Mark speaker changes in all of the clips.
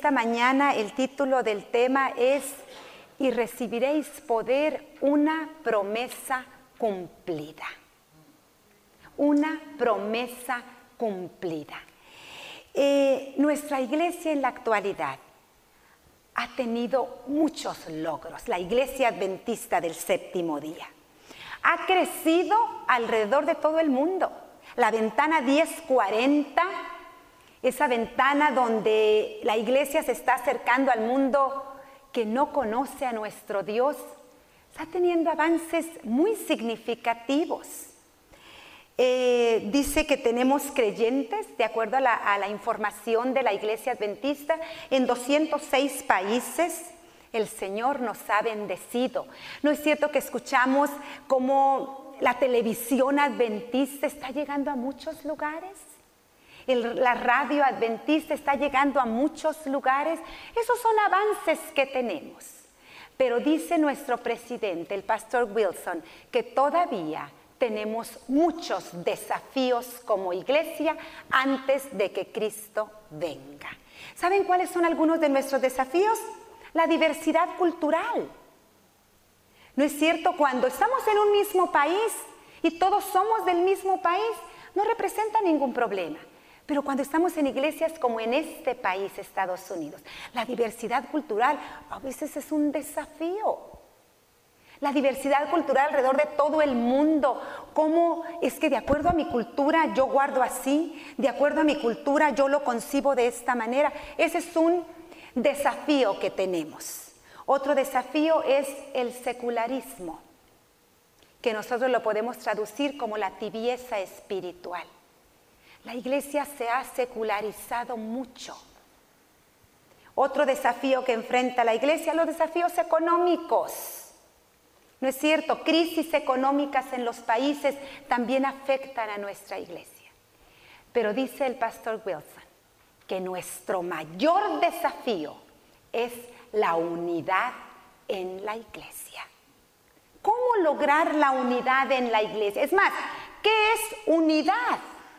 Speaker 1: esta mañana el título del tema es "Y recibiréis poder, una promesa cumplida". Una promesa cumplida. Nuestra iglesia en la actualidad ha tenido muchos logros. La Iglesia Adventista del Séptimo Día ha crecido alrededor de todo el mundo. La ventana 1040, esa ventana donde la iglesia se está acercando al mundo que no conoce a nuestro Dios, está teniendo avances muy significativos. Dice que tenemos creyentes, de acuerdo a la información de la Iglesia Adventista, en 206 países. El Señor nos ha bendecido. ¿No es cierto que escuchamos cómo la televisión adventista está llegando a muchos lugares? La radio adventista está llegando a muchos lugares. Esos son avances que tenemos. Pero dice nuestro presidente, el pastor Wilson, que todavía tenemos muchos desafíos como iglesia antes de que Cristo venga. ¿Saben cuáles son algunos de nuestros desafíos? La diversidad cultural. ¿No es cierto? Cuando estamos en un mismo país y todos somos del mismo país, no representa ningún problema. Pero cuando estamos en iglesias como en este país, Estados Unidos, la diversidad cultural a veces es un desafío. La diversidad cultural alrededor de todo el mundo. ¿Cómo es que de acuerdo a mi cultura yo guardo así? De acuerdo a mi cultura yo lo concibo de esta manera. Ese es un desafío que tenemos. Otro desafío es el secularismo, que nosotros lo podemos traducir como la tibieza espiritual. La iglesia se ha secularizado mucho. Otro desafío que enfrenta la iglesia, los desafíos económicos. ¿No es cierto? Crisis económicas en los países también afectan a nuestra iglesia. Pero dice el pastor Wilson que nuestro mayor desafío es la unidad en la iglesia. ¿Cómo lograr la unidad en la iglesia? Es más, ¿qué es unidad?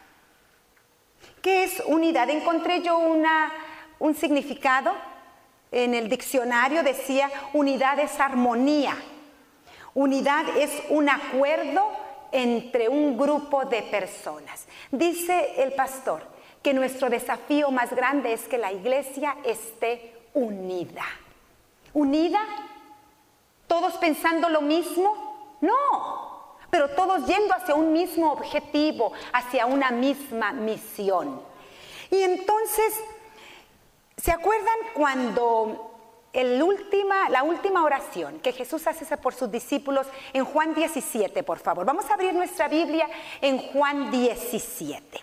Speaker 1: ¿Qué es unidad? Encontré yo un significado en el diccionario, decía: unidad es armonía. Unidad es un acuerdo entre un grupo de personas. Dice el pastor que nuestro desafío más grande es que la iglesia esté unida. ¿Unida? ¿Todos pensando lo mismo? No, pero todos yendo hacia un mismo objetivo, hacia una misma misión. Y entonces, ¿se acuerdan cuando la última oración que Jesús hace por sus discípulos en Juan 17, por favor? Vamos a abrir nuestra Biblia en Juan 17.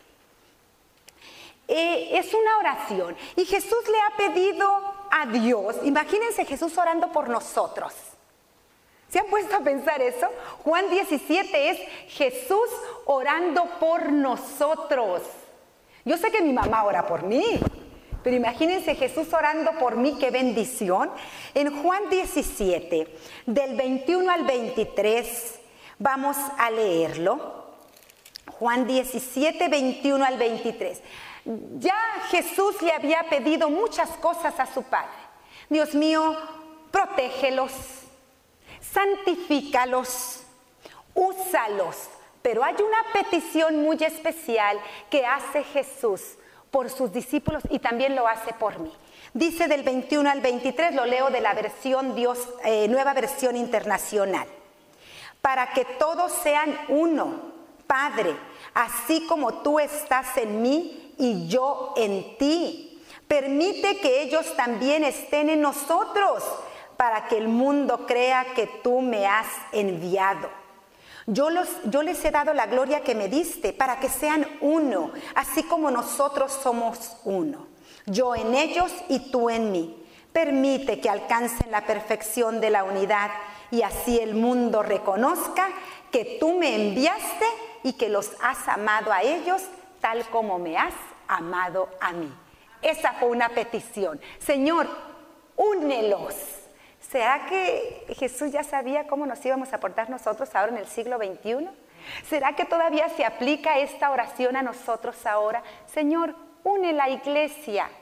Speaker 1: Es una oración y Jesús le ha pedido a Dios. Imagínense Jesús orando por nosotros. ¿Se han puesto a pensar eso? Juan 17 es Jesús orando por nosotros. Yo sé que mi mamá ora por mí, pero imagínense Jesús orando por mí, qué bendición. En Juan 17, del 21 al 23, vamos a leerlo. Juan 17, 21 al 23. Ya Jesús le había pedido muchas cosas a su Padre. Dios mío, protégelos, santifícalos, úsalos. Pero hay una petición muy especial que hace Jesús por sus discípulos y también lo hace por mí. Dice del 21 al 23, lo leo de la versión Nueva Versión Internacional. Para que todos sean uno, Padre, así como tú estás en mí y yo en ti. Permite que ellos también estén en nosotros, para que el mundo crea que tú me has enviado. Yo les he dado la gloria que me diste, para que sean uno, así como nosotros somos uno. Yo en ellos y tú en mí. Permite que alcancen la perfección de la unidad, y así el mundo reconozca que tú me enviaste y que los has amado a ellos tal como me has amado a mí. Esa fue una petición. Señor, únelos. ¿Será que Jesús ya sabía cómo nos íbamos a portar nosotros ahora en el siglo XXI? ¿Será que todavía se aplica esta oración a nosotros ahora? Señor, une la iglesia,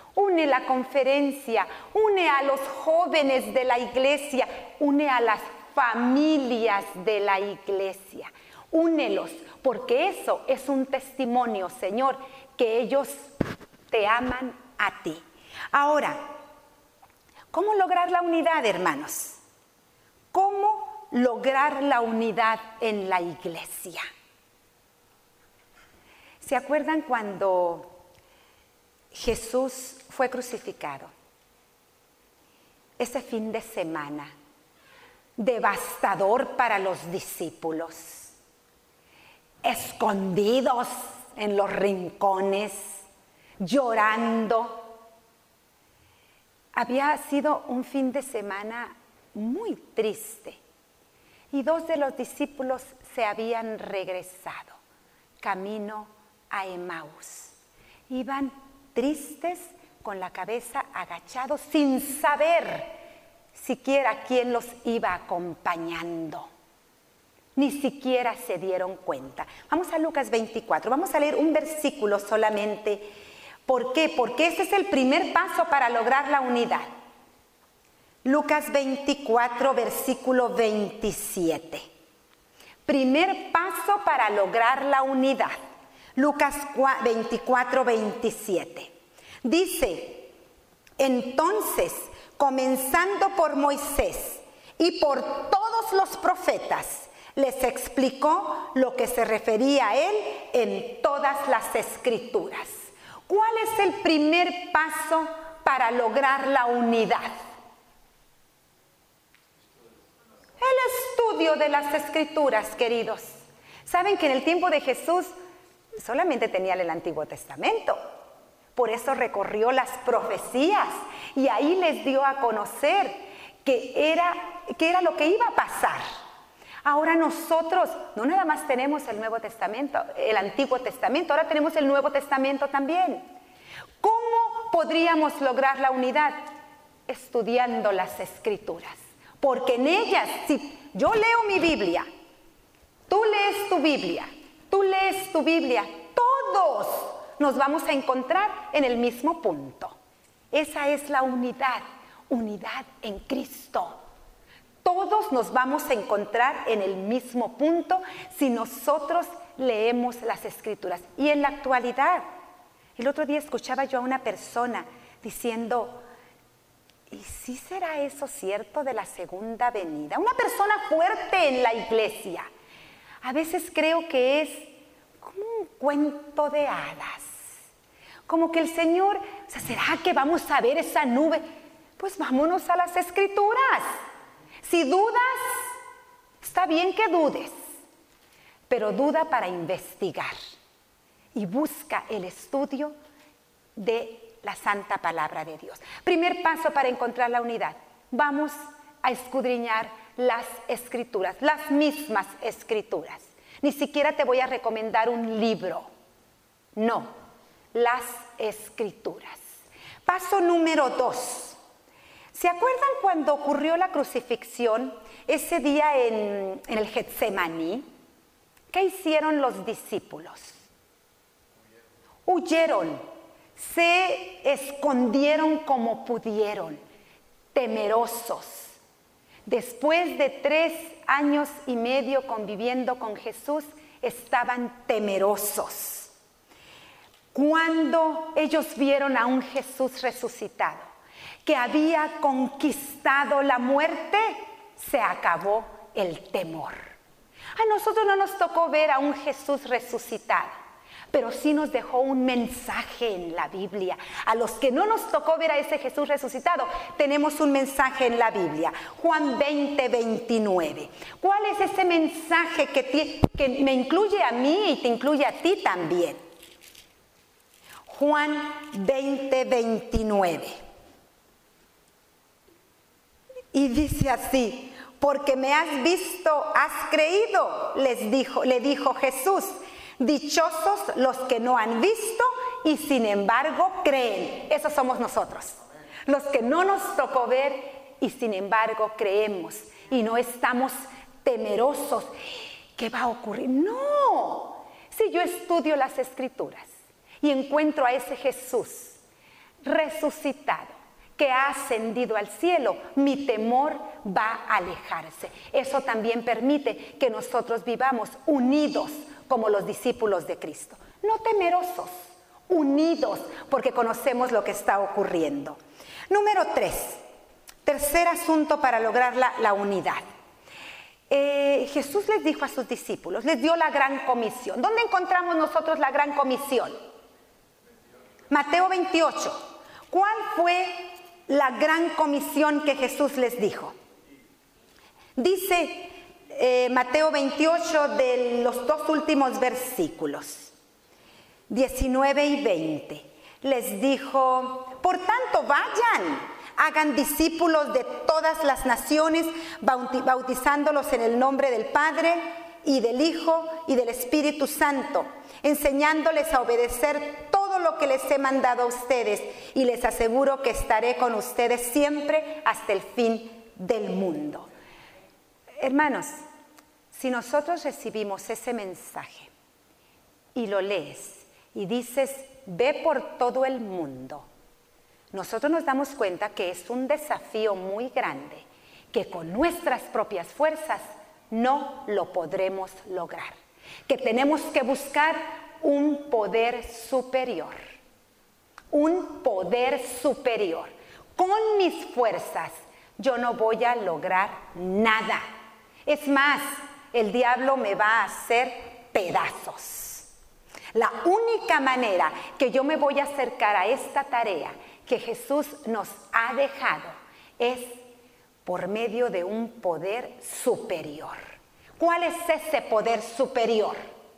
Speaker 1: Une la conferencia, une a los jóvenes de la iglesia, une a las familias de la iglesia. Únelos, porque eso es un testimonio, Señor, que ellos te aman a ti. Ahora, ¿cómo lograr la unidad, hermanos? ¿Cómo lograr la unidad en la iglesia? ¿Se acuerdan cuando Jesús fue crucificado? Ese fin de semana, devastador para los discípulos, escondidos en los rincones, llorando. Había sido un fin de semana muy triste y 2 de los discípulos se habían regresado camino a Emaús. Iban tristes, con la cabeza agachados, sin saber siquiera quién los iba acompañando. Ni siquiera se dieron cuenta. Vamos a Lucas 24, vamos a leer un versículo solamente. ¿Por qué? Porque ese es el primer paso para lograr la unidad. Lucas 24, versículo 27. Primer paso para lograr la unidad. Lucas 24, 27. Dice, entonces, comenzando por Moisés y por todos los profetas, les explicó lo que se refería a él en todas las escrituras. ¿Cuál es el primer paso para lograr la unidad? El estudio de las escrituras, queridos. Saben que en el tiempo de Jesús solamente tenían el Antiguo Testamento. Por eso recorrió las profecías y ahí les dio a conocer que era lo que iba a pasar. Ahora nosotros no nada más tenemos el Nuevo Testamento, el Antiguo Testamento, ahora tenemos el Nuevo Testamento también. ¿Cómo podríamos lograr la unidad? Estudiando las Escrituras. Porque en ellas, si yo leo mi Biblia, tú lees tu Biblia, tú lees tu Biblia, todos nos vamos a encontrar en el mismo punto. Esa es la unidad, unidad en Cristo. Todos nos vamos a encontrar en el mismo punto si nosotros leemos las Escrituras. Y en la actualidad, el otro día escuchaba yo a una persona diciendo, ¿y sí será eso cierto de la segunda venida? Una persona fuerte en la iglesia. A veces creo que es como un cuento de hadas. Como que el Señor, o sea, ¿será que vamos a ver esa nube? Pues vámonos a las Escrituras. Si dudas, está bien que dudes, pero duda para investigar y busca el estudio de la Santa Palabra de Dios. Primer paso para encontrar la unidad. Vamos a escudriñar las Escrituras, las mismas Escrituras. Ni siquiera te voy a recomendar un libro. No, las Escrituras. Paso número 2. ¿Se acuerdan cuando ocurrió la crucifixión, ese día en el Getsemaní? ¿Qué hicieron los discípulos? Huyeron, se escondieron como pudieron, temerosos. Después de 3 años y medio conviviendo con Jesús, estaban temerosos. Cuando ellos vieron a un Jesús resucitado, que había conquistado la muerte, se acabó el temor. A nosotros no nos tocó ver a un Jesús resucitado, pero sí nos dejó un mensaje en la Biblia. A los que no nos tocó ver a ese Jesús resucitado, tenemos un mensaje en la Biblia. Juan 20, 29. ¿Cuál es ese mensaje que me incluye a mí y te incluye a ti también? Juan 20, 29. Y dice así, porque me has visto, has creído, le dijo Jesús. Dichosos los que no han visto y sin embargo creen. Esos somos nosotros. Los que no nos tocó ver y sin embargo creemos. Y no estamos temerosos. ¿Qué va a ocurrir? No. Si yo estudio las Escrituras y encuentro a ese Jesús resucitado, que ha ascendido al cielo, mi temor va a alejarse. Eso también permite que nosotros vivamos unidos como los discípulos de Cristo. No temerosos, unidos, porque conocemos lo que está ocurriendo. Número 3, tercer asunto para lograr la unidad. Jesús les dijo a sus discípulos, les dio la gran comisión. ¿Dónde encontramos nosotros la gran comisión? Mateo 28. ¿Cuál fue la gran comisión que Jesús les dijo? Dice Mateo 28 de los dos últimos versículos, 19 y 20. Les dijo, por tanto vayan, hagan discípulos de todas las naciones, bautizándolos en el nombre del Padre y del Hijo y del Espíritu Santo, enseñándoles a obedecer todo lo que les he mandado a ustedes, y les aseguro que estaré con ustedes siempre hasta el fin del mundo. Hermanos, si nosotros recibimos ese mensaje y lo lees y dices, ve por todo el mundo, nosotros nos damos cuenta que es un desafío muy grande, que con nuestras propias fuerzas no lo podremos lograr, que tenemos que buscar un poder superior, un poder superior. Con mis fuerzas yo no voy a lograr nada. Es más, el diablo me va a hacer pedazos. La única manera que yo me voy a acercar a esta tarea que Jesús nos ha dejado es por medio de un poder superior. ¿Cuál es ese poder superior?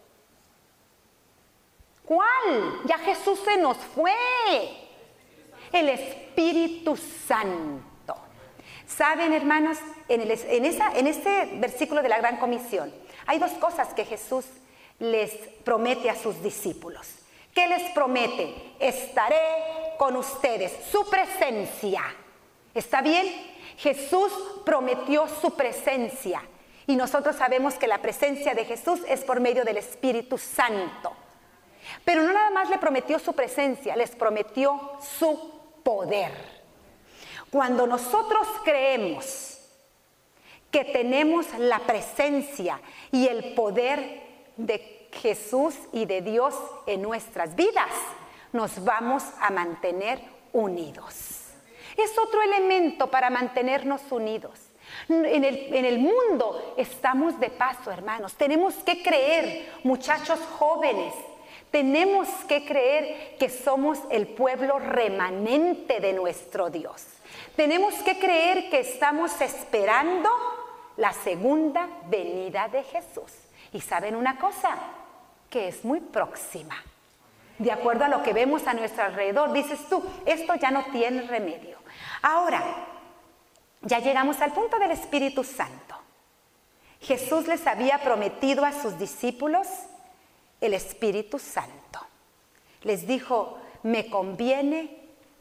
Speaker 1: ¿Cuál? Ya Jesús se nos fue. El Espíritu Santo. ¿Saben, hermanos? En este versículo de la Gran Comisión hay dos cosas que Jesús les promete a sus discípulos. ¿Qué les promete? Estaré con ustedes, su presencia. ¿Está bien? Jesús prometió su presencia, y nosotros sabemos que la presencia de Jesús es por medio del Espíritu Santo. Pero no nada más le prometió su presencia, les prometió su poder. Cuando nosotros creemos que tenemos la presencia y el poder de Jesús y de Dios en nuestras vidas, nos vamos a mantener unidos. Es otro elemento para mantenernos unidos. En el mundo estamos de paso, hermanos. Tenemos que creer, muchachos jóvenes, tenemos que creer que somos el pueblo remanente de nuestro Dios. Tenemos que creer que estamos esperando la segunda venida de Jesús. Y ¿saben una cosa? Que es muy próxima. De acuerdo a lo que vemos a nuestro alrededor, dices tú, esto ya no tiene remedio. Ahora, ya llegamos al punto del Espíritu Santo. Jesús les había prometido a sus discípulos el Espíritu Santo. Les dijo, les conviene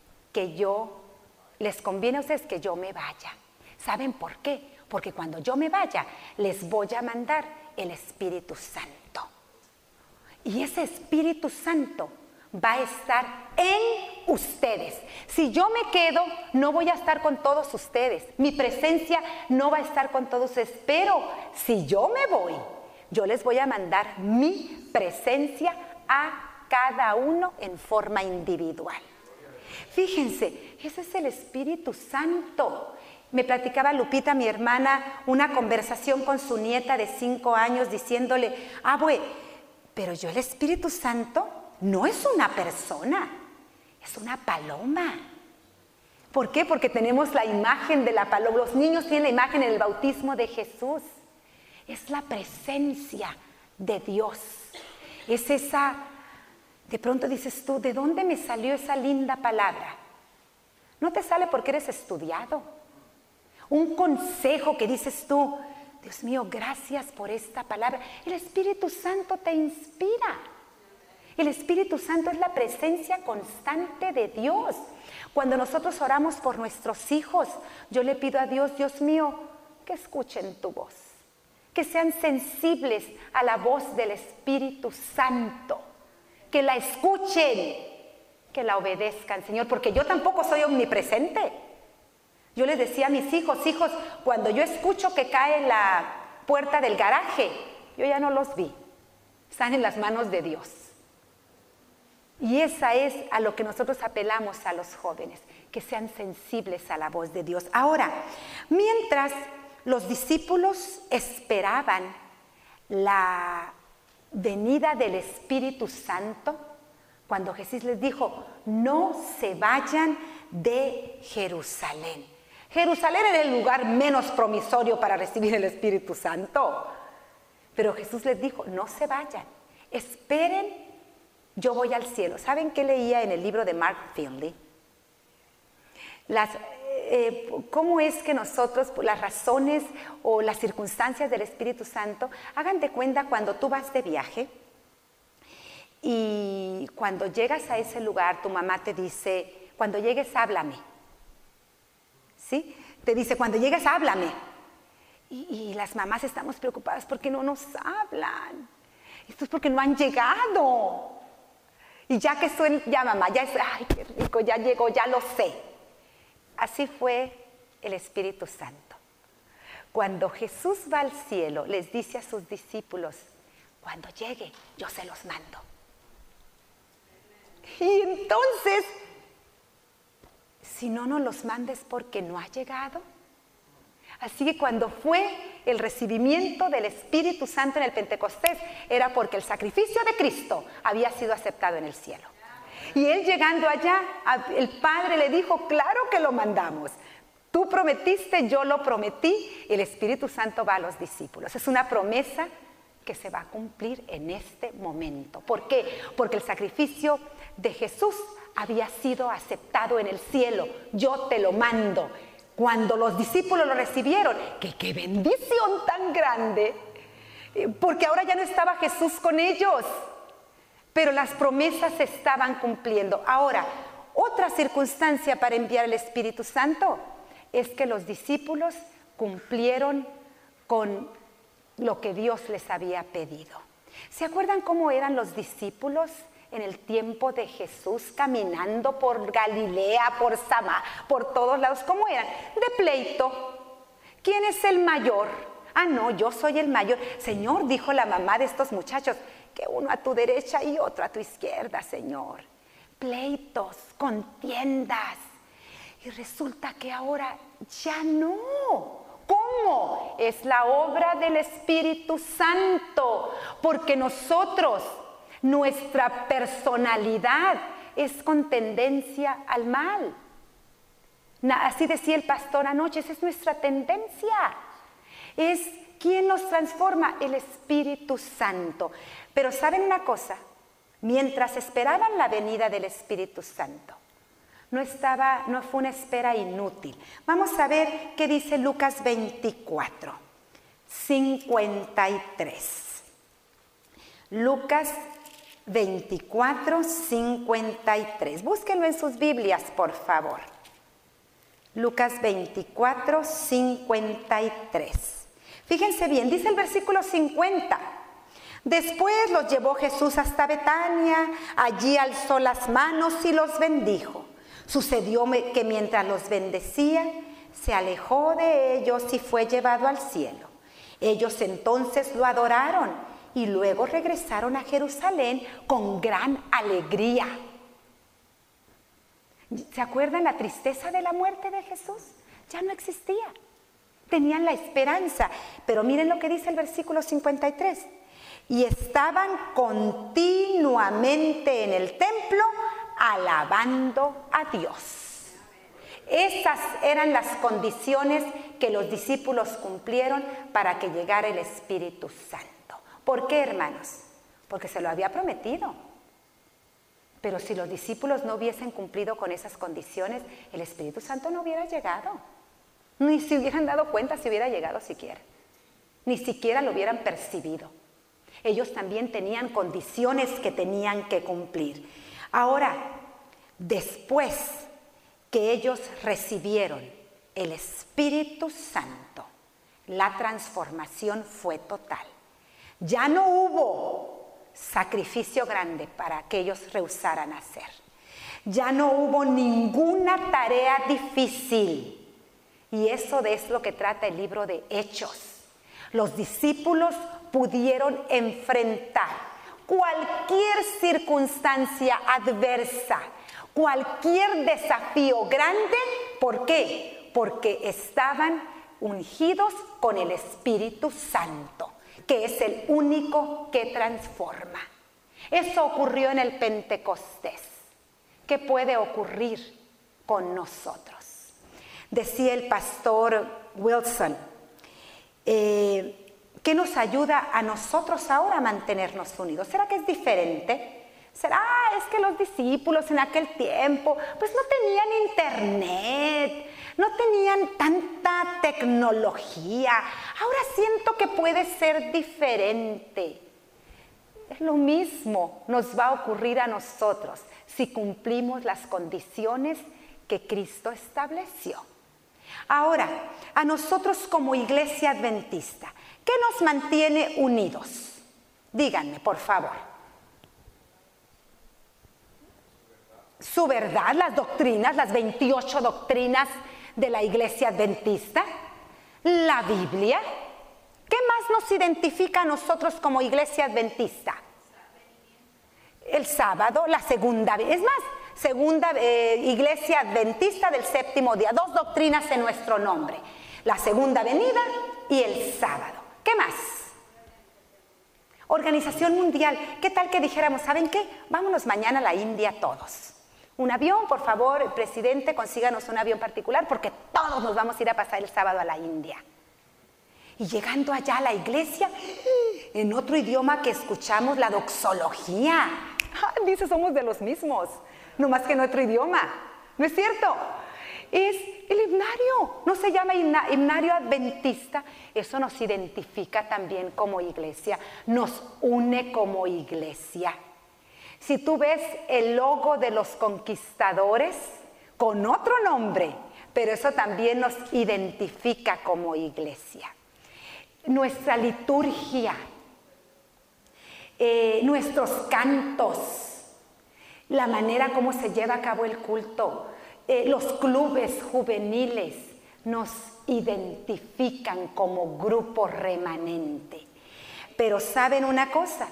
Speaker 1: a ustedes que yo me vaya. ¿Saben por qué? Porque cuando yo me vaya, les voy a mandar el Espíritu Santo. Y ese Espíritu Santo va a estar en ustedes. Si yo me quedo, no voy a estar con todos ustedes. Mi presencia no va a estar con todos ustedes. Pero si yo me voy, yo les voy a mandar mi presencia a cada uno en forma individual. Fíjense, ese es el Espíritu Santo. Me platicaba Lupita, mi hermana, una conversación con su nieta de 5 años diciéndole, abue, pero yo el Espíritu Santo no es una persona, es una paloma. ¿Por qué? Porque tenemos la imagen de la paloma. Los niños tienen la imagen en el bautismo de Jesús. Es la presencia de Dios. Es esa, de pronto dices tú, ¿de dónde me salió esa linda palabra? No te sale porque eres estudiado. Un consejo que dices tú, Dios mío, gracias por esta palabra. El Espíritu Santo te inspira. El Espíritu Santo es la presencia constante de Dios. Cuando nosotros oramos por nuestros hijos, yo le pido a Dios, Dios mío, que escuchen tu voz, que sean sensibles a la voz del Espíritu Santo, que la escuchen que la obedezcan, Señor, porque yo tampoco soy omnipresente. Yo les decía a mis hijos, cuando yo escucho que cae la puerta del garaje, yo ya no los vi, están en las manos de Dios. Y esa es a lo que nosotros apelamos a los jóvenes, que sean sensibles a la voz de Dios. Ahora, mientras los discípulos esperaban la venida del Espíritu Santo, cuando Jesús les dijo, no se vayan de Jerusalén. Jerusalén era el lugar menos promisorio para recibir el Espíritu Santo. Pero Jesús les dijo, no se vayan, esperen, yo voy al cielo. ¿Saben qué leía en el libro de Mark Finley? Cómo es que nosotros, las razones o las circunstancias del Espíritu Santo, hagan de cuenta cuando tú vas de viaje y cuando llegas a ese lugar, tu mamá te dice, cuando llegues háblame, ¿sí? Te dice, cuando llegues háblame. Y las mamás estamos preocupadas porque no nos hablan. Esto es porque no han llegado. Y ya que suena, ya mamá, ya es, ay, qué rico, ya llegó, ya lo sé. Así fue el Espíritu Santo. Cuando Jesús va al cielo, les dice a sus discípulos, cuando llegue, yo se los mando. Y entonces, si no nos los manda es porque no ha llegado. Así que cuando fue el recibimiento del Espíritu Santo en el Pentecostés, era porque el sacrificio de Cristo había sido aceptado en el cielo. Y él llegando allá, el Padre le dijo, claro que lo mandamos. Tú prometiste, yo lo prometí, el Espíritu Santo va a los discípulos. Es una promesa que se va a cumplir en este momento. ¿Por qué? Porque el sacrificio de Jesús había sido aceptado en el cielo. Yo te lo mando. Cuando los discípulos lo recibieron, qué bendición tan grande, porque ahora ya no estaba Jesús con ellos, pero las promesas se estaban cumpliendo. Ahora, otra circunstancia para enviar el Espíritu Santo es que los discípulos cumplieron con lo que Dios les había pedido. ¿Se acuerdan cómo eran los discípulos en el tiempo de Jesús, caminando por Galilea, por todos lados? ¿Cómo eran? De pleito. ¿Quién es el mayor? Ah, no, yo soy el mayor. Señor, dijo la mamá de estos muchachos, que uno a tu derecha y otro a tu izquierda, Señor. Pleitos, contiendas. Y resulta que ahora ya no. ¿Cómo? Es la obra del Espíritu Santo, porque nosotros, nuestra personalidad es con tendencia al mal. Así decía el pastor anoche, esa es nuestra tendencia. Es quien nos transforma, el Espíritu Santo. Pero ¿saben una cosa? Mientras esperaban la venida del Espíritu Santo, no fue una espera inútil. Vamos a ver qué dice Lucas 24, 53. Lucas 24, 53. Búsquenlo en sus Biblias, por favor. Lucas 24, 53. Fíjense bien, dice el versículo 50. Después los llevó Jesús hasta Betania, allí alzó las manos y los bendijo. Sucedió que mientras los bendecía, se alejó de ellos y fue llevado al cielo. Ellos entonces lo adoraron y luego regresaron a Jerusalén con gran alegría. ¿Se acuerdan la tristeza de la muerte de Jesús? Ya no existía. Tenían la esperanza. Pero miren lo que dice el versículo 53. Y estaban continuamente en el templo alabando a Dios. Esas eran las condiciones que los discípulos cumplieron para que llegara el Espíritu Santo. ¿Por qué, hermanos? Porque se lo había prometido. Pero si los discípulos no hubiesen cumplido con esas condiciones, el Espíritu Santo no hubiera llegado. Ni se hubieran dado cuenta si hubiera llegado siquiera. Ni siquiera lo hubieran percibido. Ellos también tenían condiciones que tenían que cumplir. Ahora, después que ellos recibieron el Espíritu Santo, la transformación fue total. Ya no hubo sacrificio grande para que ellos rehusaran hacer. Ya no hubo ninguna tarea difícil. Y eso es lo que trata el libro de Hechos. Los discípulos pudieron enfrentar cualquier circunstancia adversa, cualquier desafío grande. ¿Por qué? Porque estaban ungidos con el Espíritu Santo, que es el único que transforma. Eso ocurrió en el Pentecostés. ¿Qué puede ocurrir con nosotros? Decía el pastor Wilson, ¿qué nos ayuda a nosotros ahora a mantenernos unidos? ¿Será que es diferente? ¿Será es que los discípulos en aquel tiempo pues no tenían internet, no tenían tanta tecnología? Ahora siento que puede ser diferente. Es lo mismo nos va a ocurrir a nosotros si cumplimos las condiciones que Cristo estableció. Ahora, a nosotros como iglesia adventista, ¿qué nos mantiene unidos? Díganme, por favor. Su verdad, las doctrinas, las 28 doctrinas de la iglesia adventista, la Biblia. ¿Qué más nos identifica a nosotros como iglesia adventista? El sábado, la segunda vez. Es más, segunda iglesia adventista del séptimo día. 2 doctrinas en nuestro nombre. La segunda venida y el sábado. ¿Qué más? Organización mundial. ¿Qué tal que dijéramos, ¿saben qué? Vámonos mañana a la India todos. Un avión, por favor, presidente, consíganos un avión particular porque todos nos vamos a ir a pasar el sábado a la India. Y llegando allá a la iglesia, en otro idioma que escuchamos, la doxología. Dice, somos de los mismos, no más que en otro idioma. ¿No es cierto? Es el himnario, no se llama himnario adventista. Eso nos identifica también como iglesia, nos une como iglesia. Si tú ves el logo de los conquistadores con otro nombre, pero eso también nos identifica como iglesia. Nuestra liturgia, nuestros cantos, la manera como se lleva a cabo el culto, los clubes juveniles nos identifican como grupo remanente. Pero ¿saben una cosa?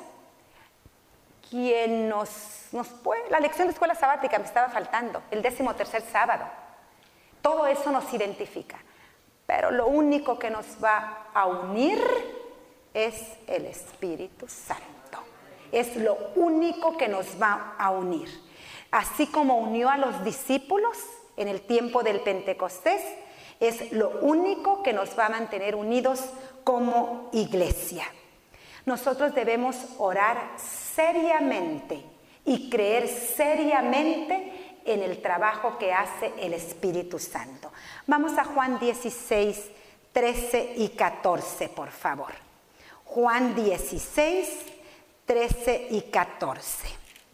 Speaker 1: Quien la lección de escuela sabática me estaba faltando, el 13º sábado. Todo eso nos identifica. Pero lo único que nos va a unir es el Espíritu Santo. Es lo único que nos va a unir. Así como unió a los discípulos en el tiempo del Pentecostés, es lo único que nos va a mantener unidos como iglesia. Nosotros debemos orar seriamente y creer seriamente en el trabajo que hace el Espíritu Santo. Vamos a Juan 16, 13 y 14, por favor. Juan 16, 13 y 14.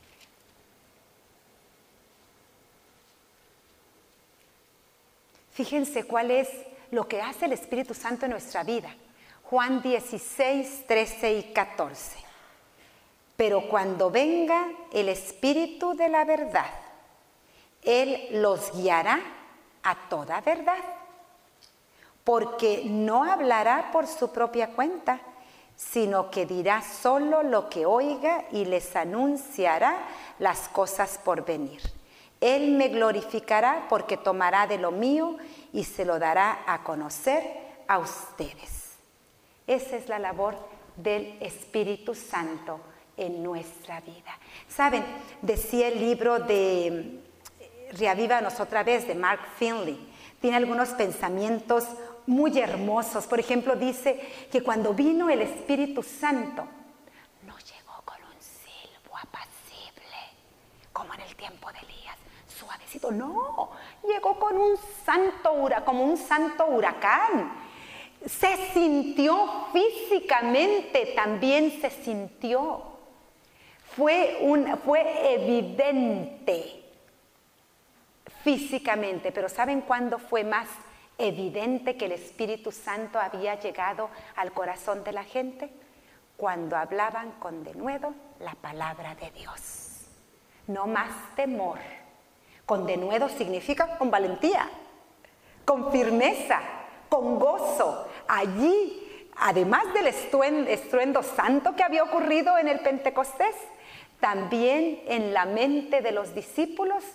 Speaker 1: Fíjense cuál es lo que hace el Espíritu Santo en nuestra vida. Juan 16, 13 y 14. Pero cuando venga el Espíritu de la verdad, Él los guiará a toda verdad, porque no hablará por su propia cuenta, sino que dirá solo lo que oiga y les anunciará las cosas por venir. Él me glorificará porque tomará de lo mío y se lo dará a conocer a ustedes. Esa es la labor del Espíritu Santo en nuestra vida. Saben, decía el libro de Reavívanos otra vez de Mark Finley, tiene algunos pensamientos muy hermosos. Por ejemplo, dice que cuando vino el Espíritu Santo, no llegó con un silbo apacible, como en el tiempo de Elías, suavecito, no, llegó con como un santo huracán. Se sintió físicamente, también se sintió. Fue evidente físicamente, pero ¿saben cuándo fue más evidente que el Espíritu Santo había llegado al corazón de la gente? Cuando hablaban con denuedo la palabra de Dios. No más temor, Con denuedo significa con valentía, con firmeza, con gozo. Allí, además del estruendo santo que había ocurrido en el Pentecostés, también en la mente de los discípulos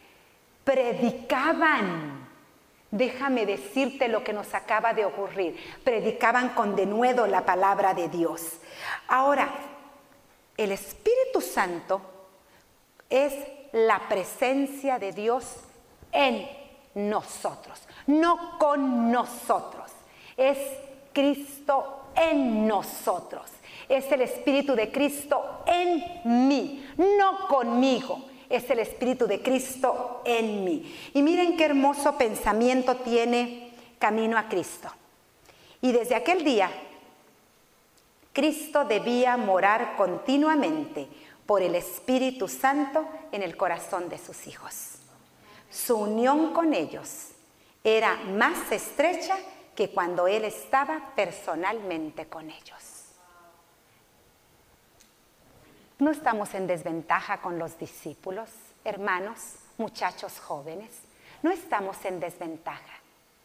Speaker 1: predicaban. Déjame decirte lo que nos acaba de ocurrir. Predicaban con denuedo la palabra de Dios. Ahora, el Espíritu Santo es la presencia de Dios en nosotros, no con nosotros. Es Cristo en nosotros. Es el Espíritu de Cristo en mí, no conmigo. Es el Espíritu de Cristo en mí. Y miren qué hermoso pensamiento tiene Camino a Cristo. Y desde aquel día, Cristo debía morar continuamente por el Espíritu Santo en el corazón de sus hijos. Su unión con ellos era más estrecha que cuando Él estaba personalmente con ellos. No estamos en desventaja con los discípulos, hermanos, muchachos jóvenes. No estamos en desventaja.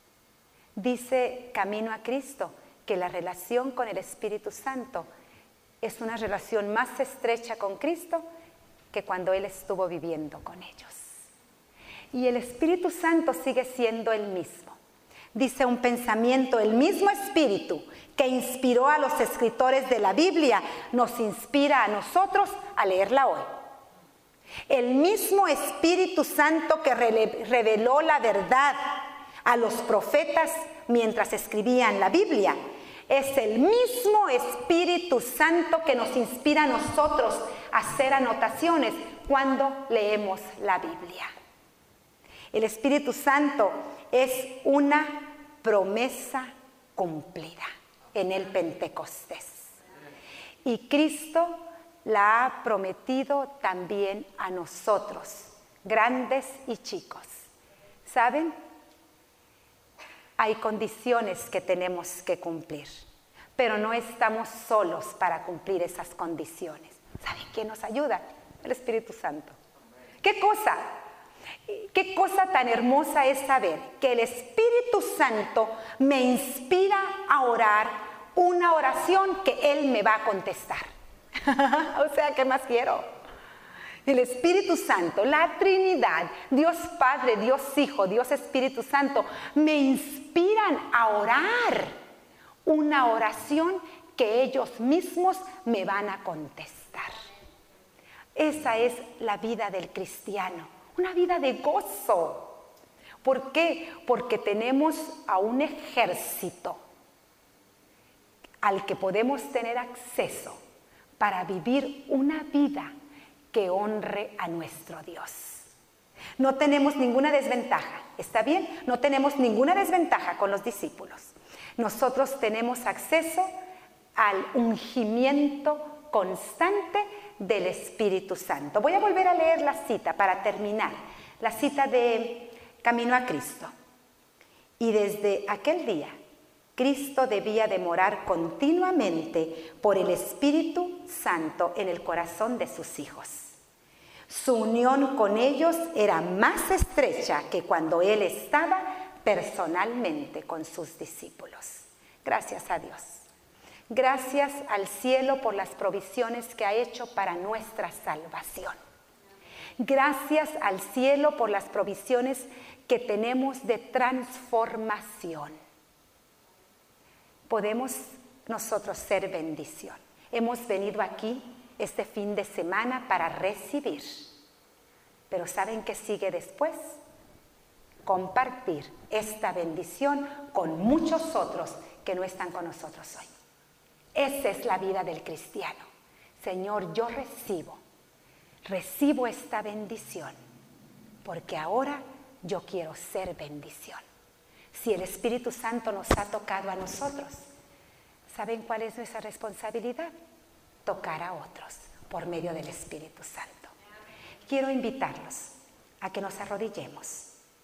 Speaker 1: Dice Camino a Cristo que la relación con el Espíritu Santo es una relación más estrecha con Cristo que cuando Él estuvo viviendo con ellos. Y el Espíritu Santo sigue siendo el mismo. Dice un pensamiento, el mismo Espíritu que inspiró a los escritores de la Biblia, nos inspira a nosotros a leerla hoy. El mismo Espíritu Santo que reveló la verdad a los profetas mientras escribían la Biblia, es el mismo Espíritu Santo que nos inspira a nosotros a hacer anotaciones cuando leemos la Biblia. El Espíritu Santo es una promesa cumplida en el Pentecostés. Y Cristo la ha prometido también a nosotros, grandes y chicos. ¿Saben? Hay condiciones que tenemos que cumplir, pero no estamos solos para cumplir esas condiciones. ¿Saben quién nos ayuda? El Espíritu Santo. ¿Qué cosa? Qué cosa tan hermosa es saber que el Espíritu Santo me inspira a orar una oración que Él me va a contestar. O sea, ¿qué más quiero? El Espíritu Santo, la Trinidad, Dios Padre, Dios Hijo, Dios Espíritu Santo, me inspiran a orar una oración que ellos mismos me van a contestar. Esa es la vida del cristiano. Una vida de gozo. ¿Por qué? Porque tenemos a un ejército al que podemos tener acceso para vivir una vida que honre a nuestro Dios. No tenemos ninguna desventaja, ¿está bien? No tenemos ninguna desventaja con los discípulos. Nosotros tenemos acceso al ungimiento constante del Espíritu Santo. Voy a volver a leer la cita para terminar, la cita de Camino a Cristo. Y desde aquel día, Cristo debía de morar continuamente por el Espíritu Santo en el corazón de sus hijos. Su unión con ellos era más estrecha que cuando Él estaba personalmente con sus discípulos. Gracias a Dios. Gracias al cielo por las provisiones que ha hecho para nuestra salvación. Gracias al cielo por las provisiones que tenemos de transformación. Podemos nosotros ser bendición. Hemos venido aquí este fin de semana para recibir. Pero ¿saben qué sigue después? Compartir esta bendición con muchos otros que no están con nosotros hoy. Esa es la vida del cristiano. Señor, yo recibo esta bendición, porque ahora yo quiero ser bendición. Si el Espíritu Santo nos ha tocado a nosotros, ¿saben cuál es nuestra responsabilidad? Tocar a otros por medio del Espíritu Santo. Quiero invitarlos a que nos arrodillemos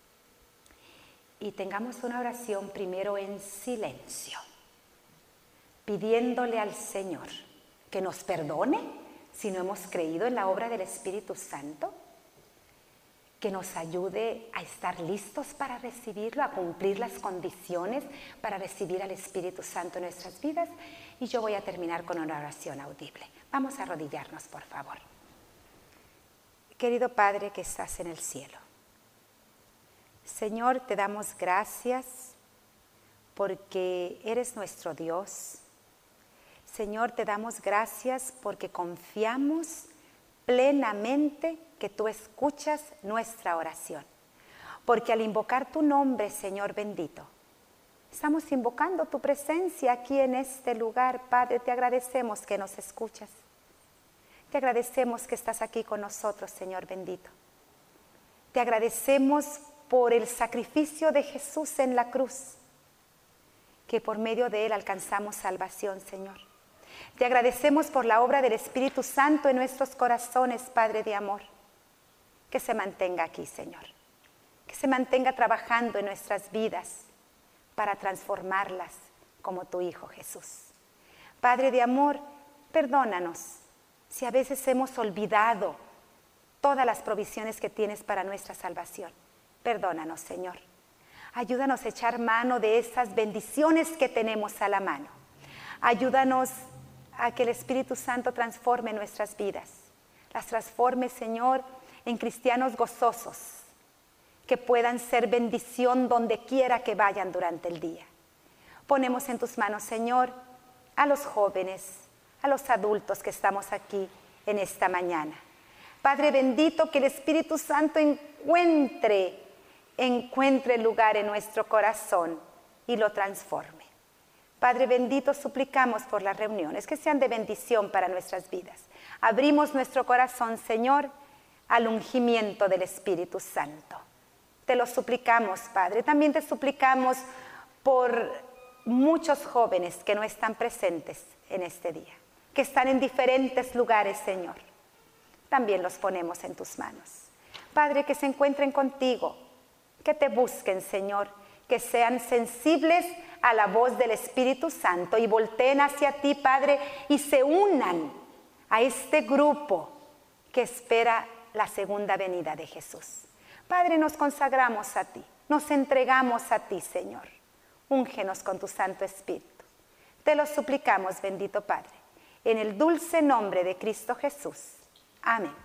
Speaker 1: y tengamos una oración primero en silencio, pidiéndole al Señor que nos perdone si no hemos creído en la obra del Espíritu Santo, que nos ayude a estar listos para recibirlo, a cumplir las condiciones para recibir al Espíritu Santo en nuestras vidas. Y yo voy a terminar con una oración audible. Vamos a arrodillarnos, por favor. Querido Padre que estás en el cielo, Señor, te damos gracias porque eres nuestro Dios. Señor, te damos gracias porque confiamos plenamente que tú escuchas nuestra oración. Porque al invocar tu nombre, Señor bendito, estamos invocando tu presencia aquí en este lugar. Padre, te agradecemos que nos escuchas. Te agradecemos que estás aquí con nosotros, Señor bendito. Te agradecemos por el sacrificio de Jesús en la cruz, que por medio de él alcanzamos salvación, Señor. Te agradecemos por la obra del Espíritu Santo en nuestros corazones, Padre de amor. Que se mantenga aquí, Señor. Que se mantenga trabajando en nuestras vidas para transformarlas como tu Hijo Jesús. Padre de amor, perdónanos si a veces hemos olvidado todas las provisiones que tienes para nuestra salvación. Perdónanos, Señor. Ayúdanos a echar mano de esas bendiciones que tenemos a la mano. Ayúdanos a que el Espíritu Santo transforme nuestras vidas. Las transforme, Señor, en cristianos gozosos, que puedan ser bendición donde quiera que vayan durante el día. Ponemos en tus manos, Señor, a los jóvenes, a los adultos que estamos aquí en esta mañana. Padre bendito, que el Espíritu Santo encuentre lugar en nuestro corazón y lo transforme. Padre bendito, suplicamos por las reuniones, que sean de bendición para nuestras vidas. Abrimos nuestro corazón, Señor, al ungimiento del Espíritu Santo. Te lo suplicamos, Padre. También te suplicamos por muchos jóvenes que no están presentes en este día, que están en diferentes lugares, Señor. También los ponemos en tus manos. Padre, que se encuentren contigo, que te busquen, Señor, que sean sensibles a la voz del Espíritu Santo y volteen hacia ti, Padre, y se unan a este grupo que espera la segunda venida de Jesús. Padre, nos consagramos a ti, nos entregamos a ti, Señor. Úngenos con tu Santo Espíritu. Te lo suplicamos, bendito Padre, en el dulce nombre de Cristo Jesús. Amén.